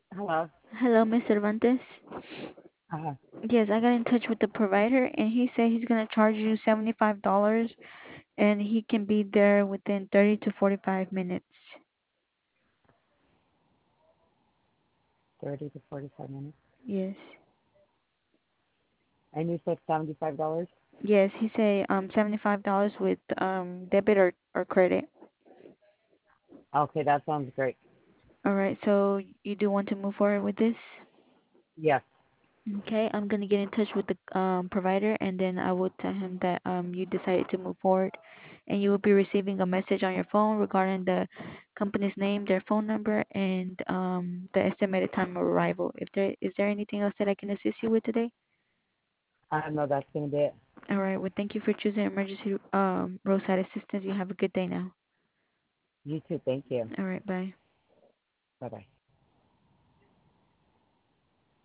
Hello. Hello, Miss Cervantes. Uh, Yes, I got in touch with the provider and he said he's gonna charge you $75 and he can be there within 30 to 45 minutes. 30 to 45 minutes. Yes. And you said $75? Yes, he said $75 with debit or credit. Okay, that sounds great. All right, so you do want to move forward with this? Yes. Okay, I'm gonna get in touch with the provider and then I will tell him that you decided to move forward and you will be receiving a message on your phone regarding the company's name, their phone number, and the estimated time of arrival. If there is there anything else that I can assist you with today? I know that's going to be it. All right, well thank you for choosing emergency roadside assistance. You have a good day now. You too. Thank you. All right, bye. Bye bye.